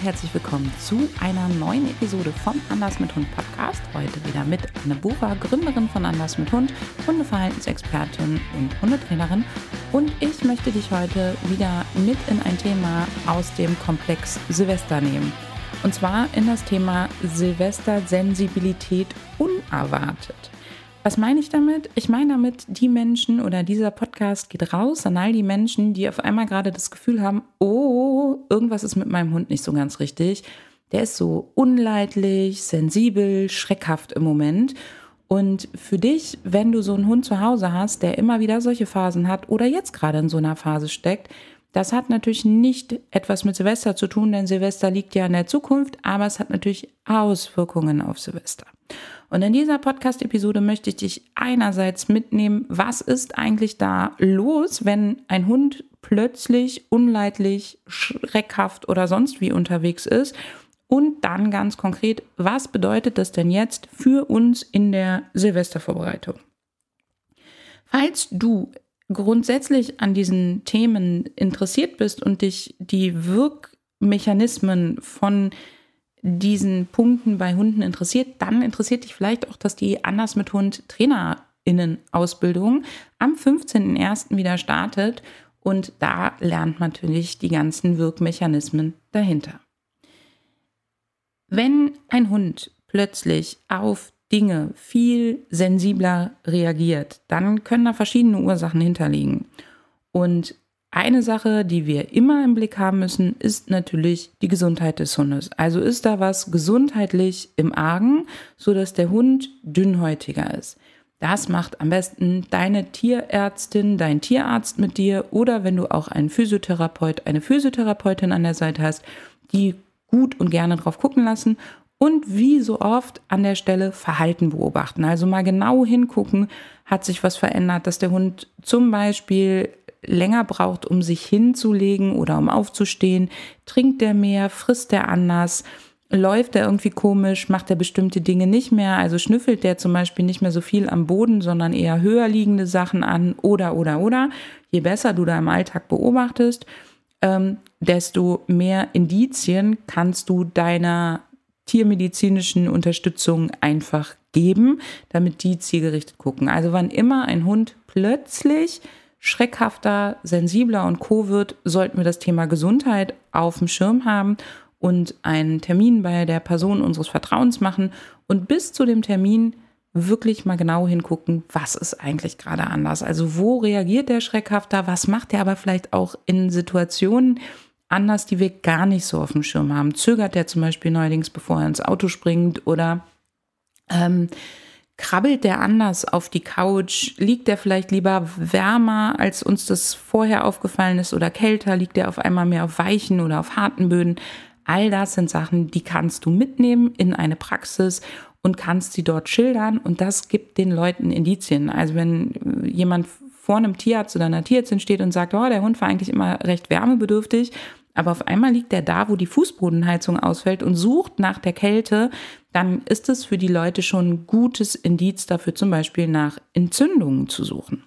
und herzlich willkommen zu einer neuen Episode vom Anders mit Hund Podcast. Heute wieder mit Anne Bucher, Gründerin von Anders mit Hund, Hundeverhaltensexpertin und Hundetrainerin. Und ich möchte dich heute wieder mit in ein Thema aus dem Komplex Silvester nehmen. Und zwar in das Thema Silvestersensibilität unerwartet. Was meine ich damit? Ich meine damit, die Menschen oder dieser Podcast geht raus an all die Menschen, die auf einmal gerade das Gefühl haben, oh, irgendwas ist mit meinem Hund nicht so ganz richtig. Der ist so unleidlich, sensibel, schreckhaft im Moment. Und für dich, wenn du so einen Hund zu Hause hast, der immer wieder solche Phasen hat oder jetzt gerade in so einer Phase steckt, das hat natürlich nicht etwas mit Silvester zu tun, denn Silvester liegt ja in der Zukunft, aber es hat natürlich Auswirkungen auf Silvester. Und in dieser Podcast-Episode möchte ich dich einerseits mitnehmen, was ist eigentlich da los, wenn ein Hund plötzlich unleidlich, schreckhaft oder sonst wie unterwegs ist. Und dann ganz konkret, was bedeutet das denn jetzt für uns in der Silvestervorbereitung? Falls du grundsätzlich an diesen Themen interessiert bist und dich die Wirkmechanismen von diesen Punkten bei Hunden interessiert, dann interessiert dich vielleicht auch, dass die Anders mit Hund TrainerInnen-Ausbildung am 15.01. wieder startet und da lernt man natürlich die ganzen Wirkmechanismen dahinter. Wenn ein Hund plötzlich auf Dinge viel sensibler reagiert, dann können da verschiedene Ursachen hinterliegen. Und eine Sache, die wir immer im Blick haben müssen, ist natürlich die Gesundheit des Hundes. Also ist da was gesundheitlich im Argen, sodass der Hund dünnhäutiger ist. Das macht am besten deine Tierärztin, dein Tierarzt mit dir oder wenn du auch einen Physiotherapeut, eine Physiotherapeutin an der Seite hast, die gut und gerne drauf gucken lassen und wie so oft an der Stelle Verhalten beobachten. Also mal genau hingucken, hat sich was verändert, dass der Hund zum Beispiel länger braucht, um sich hinzulegen oder um aufzustehen, trinkt der mehr, frisst der anders, läuft der irgendwie komisch, macht der bestimmte Dinge nicht mehr, also schnüffelt der zum Beispiel nicht mehr so viel am Boden, sondern eher höher liegende Sachen an oder. Je besser du da im Alltag beobachtest, desto mehr Indizien kannst du deiner tiermedizinischen Unterstützung einfach geben, damit die zielgerichtet gucken. Also wann immer ein Hund plötzlich schreckhafter, sensibler und Co. wird, sollten wir das Thema Gesundheit auf dem Schirm haben und einen Termin bei der Person unseres Vertrauens machen und bis zu dem Termin wirklich mal genau hingucken, was ist eigentlich gerade anders. Also wo reagiert der schreckhafter, was macht der aber vielleicht auch in Situationen anders, die wir gar nicht so auf dem Schirm haben. Zögert der zum Beispiel neuerdings, bevor er ins Auto springt oder krabbelt der anders auf die Couch? Liegt der vielleicht lieber wärmer, als uns das vorher aufgefallen ist oder kälter? Liegt der auf einmal mehr auf weichen oder auf harten Böden? All das sind Sachen, die kannst du mitnehmen in eine Praxis und kannst sie dort schildern und das gibt den Leuten Indizien. Also wenn jemand vor einem Tierarzt oder einer Tierärztin steht und sagt, oh, der Hund war eigentlich immer recht wärmebedürftig, aber auf einmal liegt er da, wo die Fußbodenheizung ausfällt und sucht nach der Kälte, dann ist es für die Leute schon ein gutes Indiz dafür, zum Beispiel nach Entzündungen zu suchen.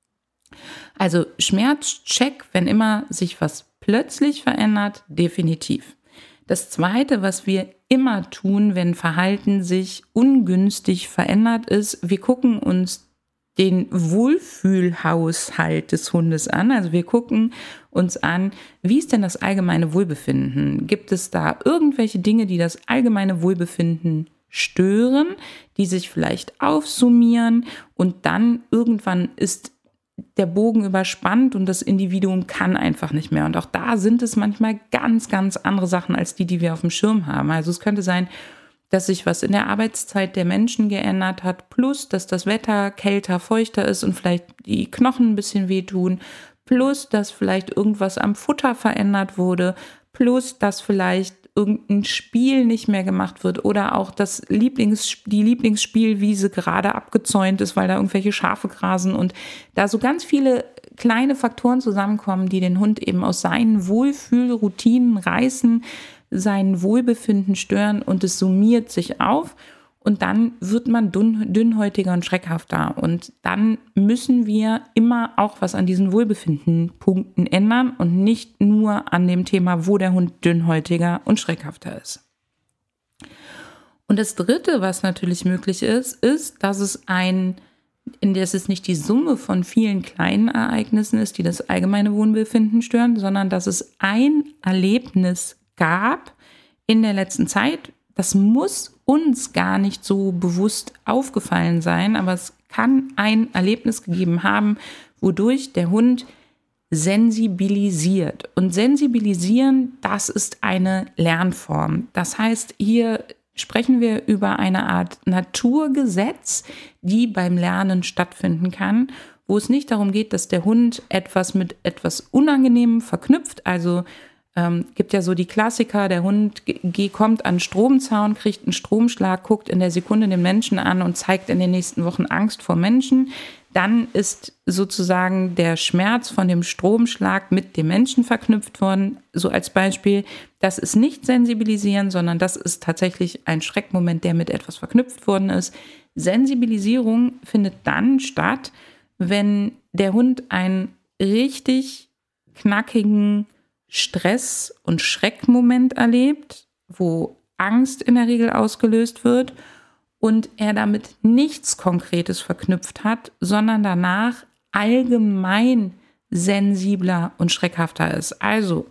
Also Schmerzcheck, wenn immer sich was plötzlich verändert, definitiv. Das Zweite, was wir immer tun, wenn Verhalten sich ungünstig verändert, ist, wir gucken uns den Wohlfühlhaushalt des Hundes an. Also wir gucken uns an, wie ist denn das allgemeine Wohlbefinden? Gibt es da irgendwelche Dinge, die das allgemeine Wohlbefinden stören, die sich vielleicht aufsummieren und dann irgendwann ist der Bogen überspannt und das Individuum kann einfach nicht mehr. Und auch da sind es manchmal ganz, ganz andere Sachen als die wir auf dem Schirm haben. Also es könnte sein, dass sich was in der Arbeitszeit der Menschen geändert hat, plus dass das Wetter kälter, feuchter ist und vielleicht die Knochen ein bisschen wehtun, plus dass vielleicht irgendwas am Futter verändert wurde, plus dass vielleicht irgendein Spiel nicht mehr gemacht wird oder auch die Lieblingsspielwiese gerade abgezäunt ist, weil da irgendwelche Schafe grasen und da so ganz viele kleine Faktoren zusammenkommen, die den Hund eben aus seinen Wohlfühlroutinen reißen, sein Wohlbefinden stören und es summiert sich auf. Und dann wird man dünnhäutiger und schreckhafter. Und dann müssen wir immer auch was an diesen Wohlbefindenpunkten ändern und nicht nur an dem Thema, wo der Hund dünnhäutiger und schreckhafter ist. Und das Dritte, was natürlich möglich ist, dass es nicht die Summe von vielen kleinen Ereignissen ist, die das allgemeine Wohlbefinden stören, sondern dass es ein Erlebnis gab in der letzten Zeit. Das muss uns gar nicht so bewusst aufgefallen sein, aber es kann ein Erlebnis gegeben haben, wodurch der Hund sensibilisiert. Und sensibilisieren, das ist eine Lernform. Das heißt, hier sprechen wir über eine Art Naturgesetz, die beim Lernen stattfinden kann, wo es nicht darum geht, dass der Hund etwas mit etwas Unangenehmem verknüpft. Also gibt ja so die Klassiker, der Hund kommt an den Stromzaun, kriegt einen Stromschlag, guckt in der Sekunde den Menschen an und zeigt in den nächsten Wochen Angst vor Menschen. Dann ist sozusagen der Schmerz von dem Stromschlag mit dem Menschen verknüpft worden. So als Beispiel, das ist nicht sensibilisieren, sondern das ist tatsächlich ein Schreckmoment, der mit etwas verknüpft worden ist. Sensibilisierung findet dann statt, wenn der Hund einen richtig knackigen Stress- und Schreckmoment erlebt, wo Angst in der Regel ausgelöst wird und er damit nichts Konkretes verknüpft hat, sondern danach allgemein sensibler und schreckhafter ist. Also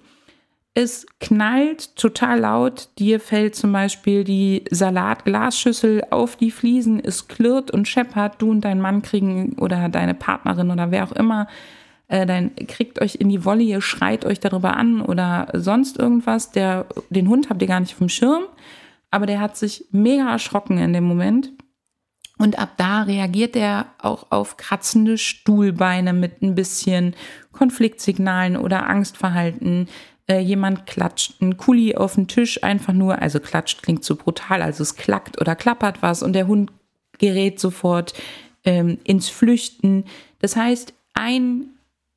es knallt total laut, dir fällt zum Beispiel die Salatglasschüssel auf die Fliesen, es klirrt und scheppert, du und dein Mann kriegen oder deine Partnerin oder wer auch immer, dann kriegt euch in die Wolle, ihr schreit euch darüber an oder sonst irgendwas. Den Hund habt ihr gar nicht auf dem Schirm, aber der hat sich mega erschrocken in dem Moment. Und ab da reagiert er auch auf kratzende Stuhlbeine mit ein bisschen Konfliktsignalen oder Angstverhalten. Jemand klatscht ein Kuli auf den Tisch einfach nur, also klatscht klingt so brutal, also es klackt oder klappert was und der Hund gerät sofort ins Flüchten. Das heißt, ein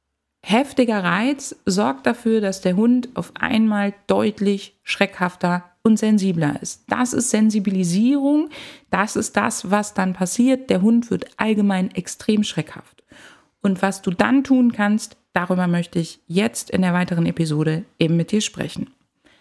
heftiger Reiz sorgt dafür, dass der Hund auf einmal deutlich schreckhafter und sensibler ist. Das ist Sensibilisierung, das ist das, was dann passiert. Der Hund wird allgemein extrem schreckhaft. Und was du dann tun kannst, darüber möchte ich jetzt in der weiteren Episode eben mit dir sprechen.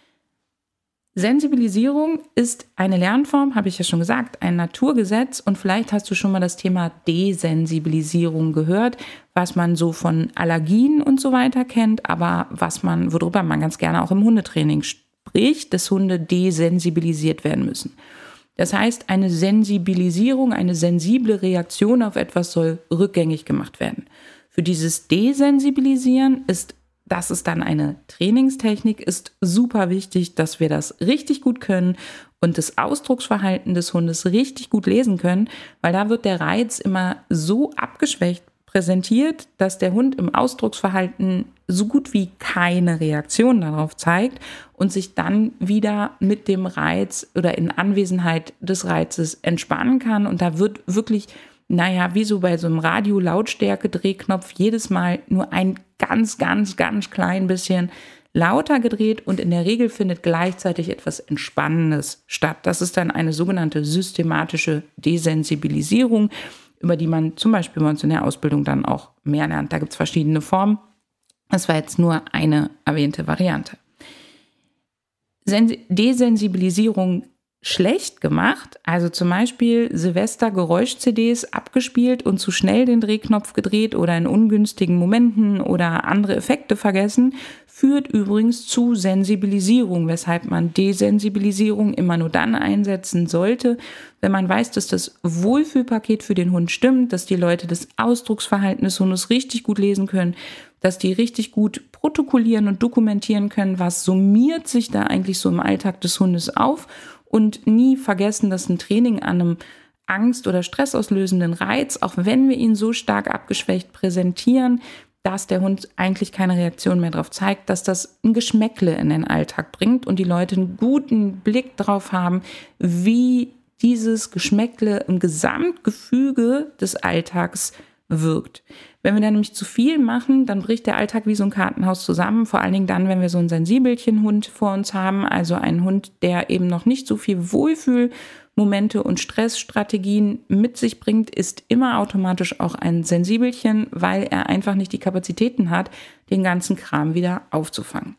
Sensibilisierung ist eine Lernform, habe ich ja schon gesagt, ein Naturgesetz und vielleicht hast du schon mal das Thema Desensibilisierung gehört, was man so von Allergien und so weiter kennt, aber worüber man ganz gerne auch im Hundetraining spricht, dass Hunde desensibilisiert werden müssen. Das heißt, eine Sensibilisierung, eine sensible Reaktion auf etwas soll rückgängig gemacht werden. Für dieses Desensibilisieren das ist dann eine Trainingstechnik, ist super wichtig, dass wir das richtig gut können und das Ausdrucksverhalten des Hundes richtig gut lesen können, weil da wird der Reiz immer so abgeschwächt präsentiert, dass der Hund im Ausdrucksverhalten so gut wie keine Reaktion darauf zeigt und sich dann wieder mit dem Reiz oder in Anwesenheit des Reizes entspannen kann. Und da wird wirklich, wie so bei so einem Radio-Lautstärke-Drehknopf jedes Mal nur ein ganz, ganz, ganz klein bisschen lauter gedreht und in der Regel findet gleichzeitig etwas Entspannendes statt. Das ist dann eine sogenannte systematische Desensibilisierung, über die man zum Beispiel bei uns in der Ausbildung dann auch mehr lernt. Da gibt es verschiedene Formen. Das war jetzt nur eine erwähnte Variante. Desensibilisierung schlecht gemacht, also zum Beispiel Silvester-Geräusch-CDs abgespielt und zu schnell den Drehknopf gedreht oder in ungünstigen Momenten oder andere Effekte vergessen, führt übrigens zu Sensibilisierung, weshalb man Desensibilisierung immer nur dann einsetzen sollte, wenn man weiß, dass das Wohlfühlpaket für den Hund stimmt, dass die Leute das Ausdrucksverhalten des Hundes richtig gut lesen können, dass die richtig gut protokollieren und dokumentieren können, was summiert sich da eigentlich so im Alltag des Hundes auf. Und nie vergessen, dass ein Training an einem angst- oder stressauslösenden Reiz, auch wenn wir ihn so stark abgeschwächt präsentieren, dass der Hund eigentlich keine Reaktion mehr darauf zeigt, dass das ein Geschmäckle in den Alltag bringt und die Leute einen guten Blick drauf haben, wie dieses Geschmäckle im Gesamtgefüge des Alltags wirkt. Wenn wir da nämlich zu viel machen, dann bricht der Alltag wie so ein Kartenhaus zusammen, vor allen Dingen dann, wenn wir so einen Sensibelchen-Hund vor uns haben, also einen Hund, der eben noch nicht so viel Wohlfühlmomente und Stressstrategien mit sich bringt, ist immer automatisch auch ein Sensibelchen, weil er einfach nicht die Kapazitäten hat, den ganzen Kram wieder aufzufangen.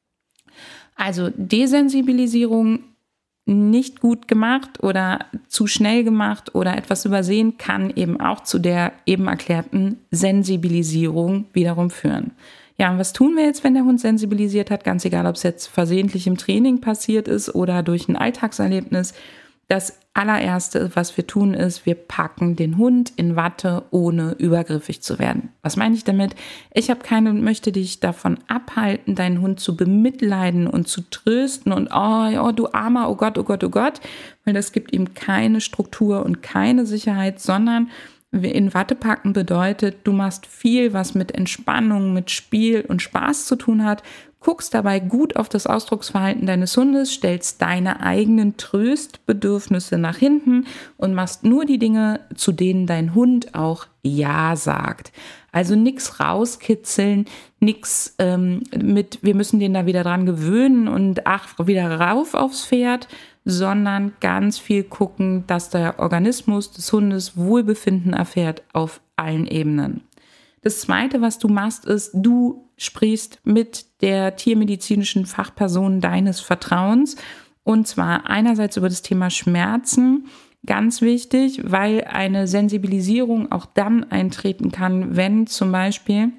Also Desensibilisierung nicht gut gemacht oder zu schnell gemacht oder etwas übersehen, kann eben auch zu der eben erklärten Sensibilisierung wiederum führen. Ja, und was tun wir jetzt, wenn der Hund sensibilisiert hat? Ganz egal, ob es jetzt versehentlich im Training passiert ist oder durch ein Alltagserlebnis. Das allererste, was wir tun, ist, wir packen den Hund in Watte, ohne übergriffig zu werden. Was meine ich damit? Ich habe keinen und möchte dich davon abhalten, deinen Hund zu bemitleiden und zu trösten und oh du Armer, oh Gott, oh Gott, oh Gott, weil das gibt ihm keine Struktur und keine Sicherheit, sondern in Watte packen bedeutet, du machst viel, was mit Entspannung, mit Spiel und Spaß zu tun hat, guckst dabei gut auf das Ausdrucksverhalten deines Hundes, stellst deine eigenen Tröstbedürfnisse nach hinten und machst nur die Dinge, zu denen dein Hund auch Ja sagt. Also nichts rauskitzeln, nichts wir müssen den da wieder dran gewöhnen und wieder rauf aufs Pferd, sondern ganz viel gucken, dass der Organismus des Hundes Wohlbefinden erfährt auf allen Ebenen. Das Zweite, was du machst, ist, du sprichst mit der tiermedizinischen Fachperson deines Vertrauens, und zwar einerseits über das Thema Schmerzen, ganz wichtig, weil eine Sensibilisierung auch dann eintreten kann, wenn zum Beispiel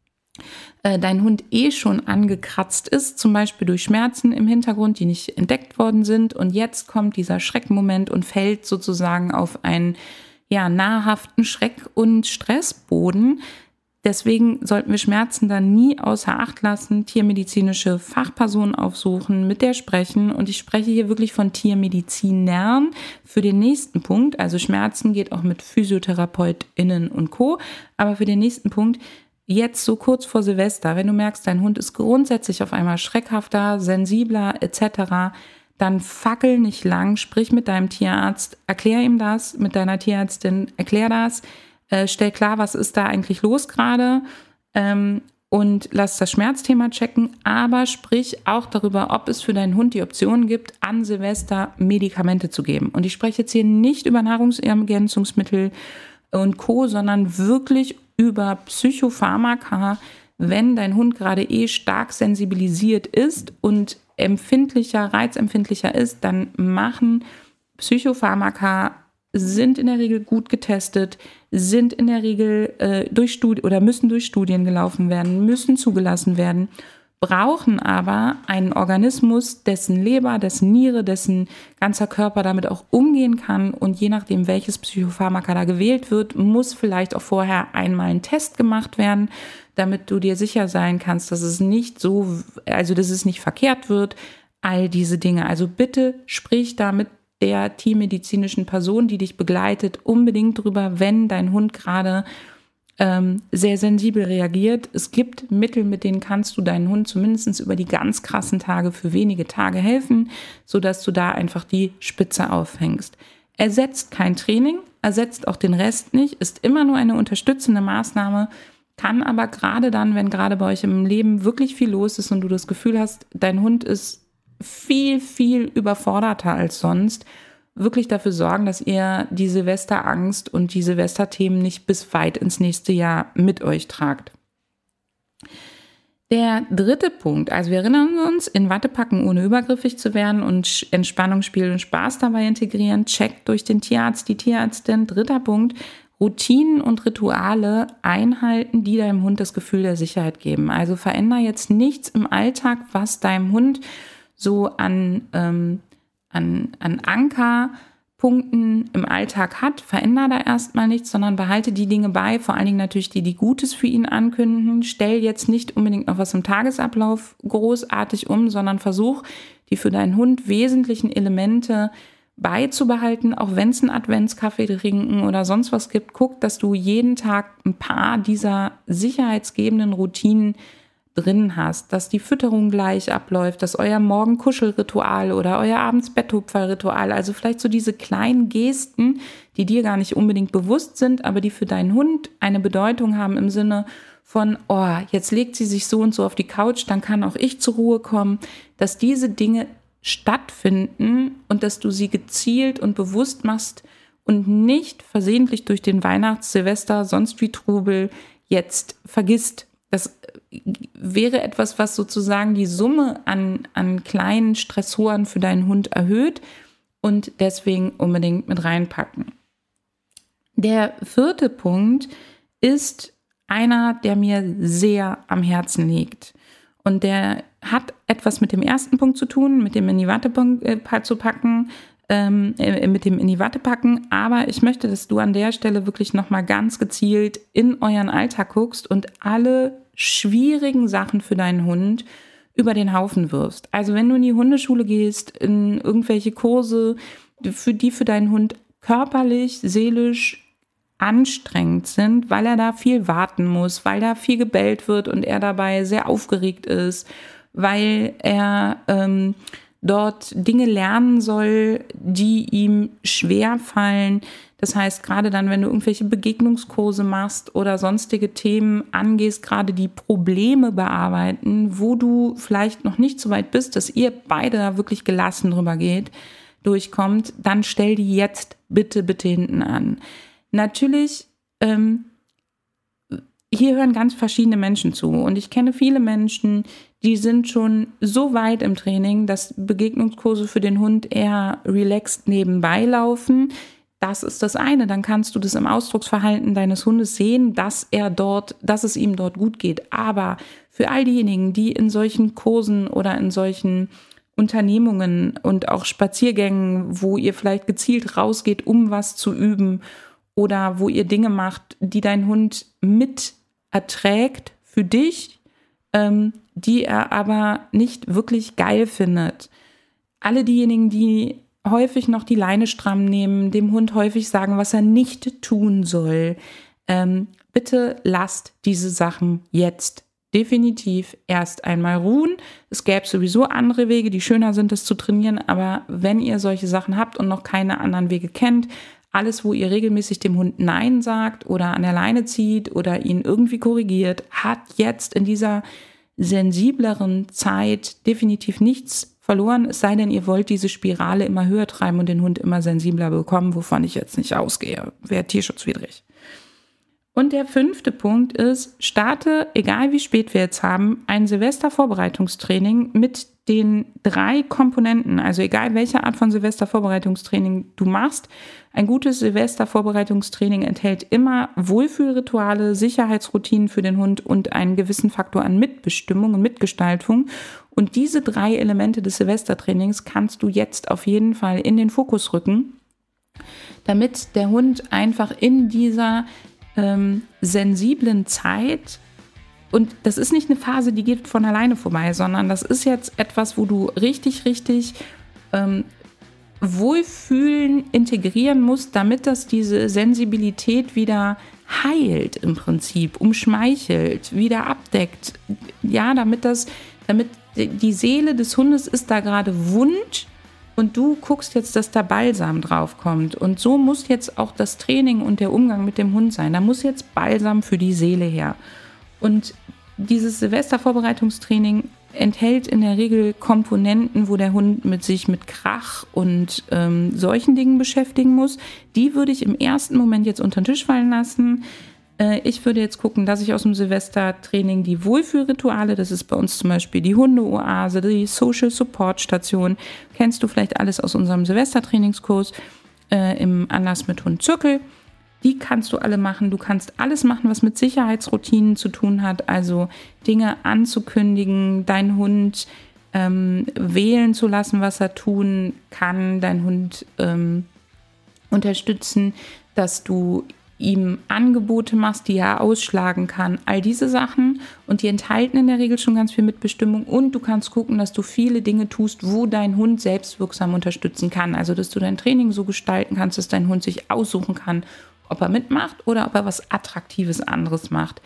dein Hund schon angekratzt ist, zum Beispiel durch Schmerzen im Hintergrund, die nicht entdeckt worden sind, und jetzt kommt dieser Schreckmoment und fällt sozusagen auf einen nahrhaften Schreck- und Stressboden. Deswegen sollten wir Schmerzen dann nie außer Acht lassen, tiermedizinische Fachpersonen aufsuchen, mit der sprechen. Und ich spreche hier wirklich von Tiermedizinern für den nächsten Punkt. Also Schmerzen geht auch mit PhysiotherapeutInnen und Co. Aber für den nächsten Punkt, jetzt so kurz vor Silvester, wenn du merkst, dein Hund ist grundsätzlich auf einmal schreckhafter, sensibler etc., dann fackel nicht lang, sprich mit deinem Tierarzt, erklär ihm das, mit deiner Tierärztin, erklär das. Stell klar, was ist da eigentlich los gerade, und lass das Schmerzthema checken, aber sprich auch darüber, ob es für deinen Hund die Option gibt, an Silvester Medikamente zu geben. Und ich spreche jetzt hier nicht über Nahrungsergänzungsmittel und Co., sondern wirklich über Psychopharmaka, wenn dein Hund gerade stark sensibilisiert ist und reizempfindlicher ist, dann machen Psychopharmaka, sind in der Regel gut getestet, sind in der Regel müssen durch Studien gelaufen werden, müssen zugelassen werden, brauchen aber einen Organismus, dessen Leber, dessen Niere, dessen ganzer Körper damit auch umgehen kann, und je nachdem, welches Psychopharmaka da gewählt wird, muss vielleicht auch vorher einmal ein Test gemacht werden, damit du dir sicher sein kannst, dass es nicht verkehrt wird, all diese Dinge. Also bitte sprich da mit der tiermedizinischen Person, die dich begleitet, unbedingt drüber, wenn dein Hund gerade sehr sensibel reagiert. Es gibt Mittel, mit denen kannst du deinen Hund zumindest über die ganz krassen Tage für wenige Tage helfen, sodass du da einfach die Spitze aufhängst. Ersetzt kein Training, ersetzt auch den Rest nicht, ist immer nur eine unterstützende Maßnahme, kann aber gerade dann, wenn gerade bei euch im Leben wirklich viel los ist und du das Gefühl hast, dein Hund ist viel, viel überforderter als sonst, wirklich dafür sorgen, dass ihr die Silvesterangst und die Silvesterthemen nicht bis weit ins nächste Jahr mit euch tragt. Der dritte Punkt, also wir erinnern uns, in Watte packen, ohne übergriffig zu werden, und Entspannung, Spiel und Spaß dabei integrieren, checkt durch den Tierarzt, die Tierärztin. Dritter Punkt, Routinen und Rituale einhalten, die deinem Hund das Gefühl der Sicherheit geben. Also veränder jetzt nichts im Alltag, was deinem Hund so an Ankerpunkten im Alltag hat. Veränder da erstmal nichts, sondern behalte die Dinge bei, vor allen Dingen natürlich die Gutes für ihn ankündigen. Stell jetzt nicht unbedingt noch was im Tagesablauf großartig um, sondern versuch, die für deinen Hund wesentlichen Elemente beizubehalten, auch wenn es einen Adventskaffee trinken oder sonst was gibt. Guck, dass du jeden Tag ein paar dieser sicherheitsgebenden Routinen drin hast, dass die Fütterung gleich abläuft, dass euer Morgenkuschelritual oder euer Abends-Betttupfer-Ritual, also vielleicht so diese kleinen Gesten, die dir gar nicht unbedingt bewusst sind, aber die für deinen Hund eine Bedeutung haben im Sinne von, oh, jetzt legt sie sich so und so auf die Couch, dann kann auch ich zur Ruhe kommen, dass diese Dinge stattfinden und dass du sie gezielt und bewusst machst und nicht versehentlich durch den Silvester, sonst wie Trubel jetzt vergisst. Das wäre etwas, was sozusagen die Summe an kleinen Stressoren für deinen Hund erhöht und deswegen unbedingt mit reinpacken. Der 4. Punkt ist einer, der mir sehr am Herzen liegt. Und der hat etwas mit dem ersten Punkt zu tun, mit dem in die Watte packen, aber ich möchte, dass du an der Stelle wirklich nochmal ganz gezielt in euren Alltag guckst und alle schwierigen Sachen für deinen Hund über den Haufen wirfst. Also wenn du in die Hundeschule gehst, in irgendwelche Kurse, die für deinen Hund körperlich, seelisch anstrengend sind, weil er da viel warten muss, weil da viel gebellt wird und er dabei sehr aufgeregt ist, weil er dort Dinge lernen soll, die ihm schwer fallen. Das heißt, gerade dann, wenn du irgendwelche Begegnungskurse machst oder sonstige Themen angehst, gerade die Probleme bearbeiten, wo du vielleicht noch nicht so weit bist, dass ihr beide wirklich gelassen drüber durchkommt, dann stell die jetzt bitte hinten an. Natürlich, hier hören ganz verschiedene Menschen zu und ich kenne viele Menschen, die sind schon so weit im Training, dass Begegnungskurse für den Hund eher relaxed nebenbei laufen. Das ist das eine, dann kannst du das im Ausdrucksverhalten deines Hundes sehen, dass es ihm dort gut geht. Aber für all diejenigen, die in solchen Kursen oder in solchen Unternehmungen und auch Spaziergängen, wo ihr vielleicht gezielt rausgeht, um was zu üben oder wo ihr Dinge macht, die dein Hund mit erträgt für dich, die er aber nicht wirklich geil findet. Alle diejenigen, die häufig noch die Leine stramm nehmen, dem Hund häufig sagen, was er nicht tun soll, bitte lasst diese Sachen jetzt definitiv erst einmal ruhen. Es gäbe sowieso andere Wege, die schöner sind, es zu trainieren, aber wenn ihr solche Sachen habt und noch keine anderen Wege kennt, alles, wo ihr regelmäßig dem Hund Nein sagt oder an der Leine zieht oder ihn irgendwie korrigiert, hat jetzt in dieser sensibleren Zeit definitiv nichts verloren, es sei denn, ihr wollt diese Spirale immer höher treiben und den Hund immer sensibler bekommen, wovon ich jetzt nicht ausgehe. Wäre tierschutzwidrig. Und der 5. Punkt ist, starte, egal wie spät wir jetzt haben, ein Silvestervorbereitungstraining mit den 3 Komponenten, also egal welche Art von Silvestervorbereitungstraining du machst. Ein gutes Silvestervorbereitungstraining enthält immer Wohlfühlrituale, Sicherheitsroutinen für den Hund und einen gewissen Faktor an Mitbestimmung und Mitgestaltung. Und diese 3 Elemente des Silvestertrainings kannst du jetzt auf jeden Fall in den Fokus rücken, damit der Hund einfach in dieser sensiblen Zeit, und das ist nicht eine Phase, die geht von alleine vorbei, sondern das ist jetzt etwas, wo du richtig Wohlfühlen integrieren musst, damit das diese Sensibilität wieder heilt im Prinzip, umschmeichelt, wieder abdeckt. Ja, damit die Seele des Hundes ist da gerade wund und du guckst jetzt, dass da Balsam drauf kommt. Und so muss jetzt auch das Training und der Umgang mit dem Hund sein. Da muss jetzt Balsam für die Seele her. Und dieses Silvestervorbereitungstraining enthält in der Regel Komponenten, wo der Hund sich mit Krach und solchen Dingen beschäftigen muss. Die würde ich im ersten Moment jetzt unter den Tisch fallen lassen. Ich würde jetzt gucken, dass ich aus dem Silvestertraining die Wohlfühlrituale, das ist bei uns zum Beispiel die Hundeoase, die Social Support Station, kennst du vielleicht alles aus unserem Silvestertrainingskurs im Anlass mit Hund Zirkel. Die kannst du alle machen. Du kannst alles machen, was mit Sicherheitsroutinen zu tun hat, also Dinge anzukündigen, deinen Hund wählen zu lassen, was er tun kann, deinen Hund unterstützen, dass du ihm Angebote machst, die er ausschlagen kann. All diese Sachen, und die enthalten in der Regel schon ganz viel Mitbestimmung, und du kannst gucken, dass du viele Dinge tust, wo dein Hund selbstwirksam unterstützen kann. Also, dass du dein Training so gestalten kannst, dass dein Hund sich aussuchen kann, ob er mitmacht oder ob er was Attraktives anderes macht.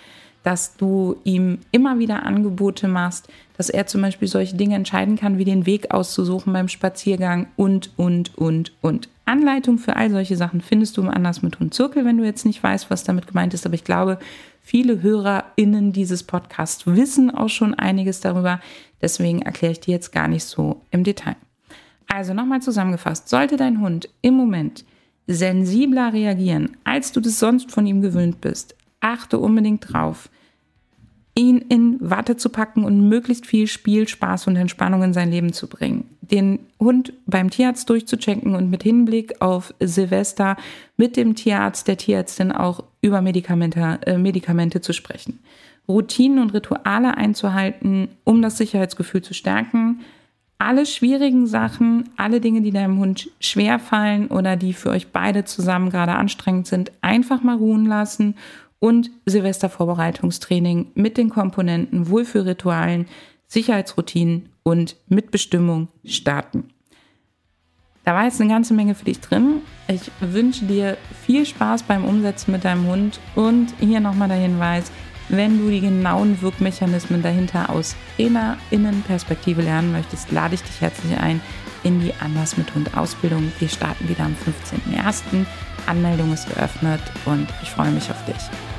dass du ihm immer wieder Angebote machst, dass er zum Beispiel solche Dinge entscheiden kann, wie den Weg auszusuchen beim Spaziergang und. Anleitung für all solche Sachen findest du im Anders mit Hund Zirkel, wenn du jetzt nicht weißt, was damit gemeint ist. Aber ich glaube, viele HörerInnen dieses Podcasts wissen auch schon einiges darüber. Deswegen erkläre ich dir jetzt gar nicht so im Detail. Also nochmal zusammengefasst, sollte dein Hund im Moment sensibler reagieren, als du das sonst von ihm gewöhnt bist, achte unbedingt drauf, ihn in Watte zu packen und möglichst viel Spiel, Spaß und Entspannung in sein Leben zu bringen. Den Hund beim Tierarzt durchzuchecken und mit Hinblick auf Silvester mit dem Tierarzt, der Tierärztin auch über Medikamente zu sprechen. Routinen und Rituale einzuhalten, um das Sicherheitsgefühl zu stärken. Alle schwierigen Sachen, alle Dinge, die deinem Hund schwerfallen oder die für euch beide zusammen gerade anstrengend sind, einfach mal ruhen lassen und Silvestervorbereitungstraining mit den Komponenten Wohlfühlritualen, Sicherheitsroutinen und Mitbestimmung starten. Da war jetzt eine ganze Menge für dich drin. Ich wünsche dir viel Spaß beim Umsetzen mit deinem Hund und hier nochmal der Hinweis, wenn du die genauen Wirkmechanismen dahinter aus TrainerInnen-Perspektive lernen möchtest, lade ich dich herzlich ein in die Anders mit Hund Ausbildung. Wir starten wieder am 15.01. Anmeldung ist geöffnet und ich freue mich auf dich.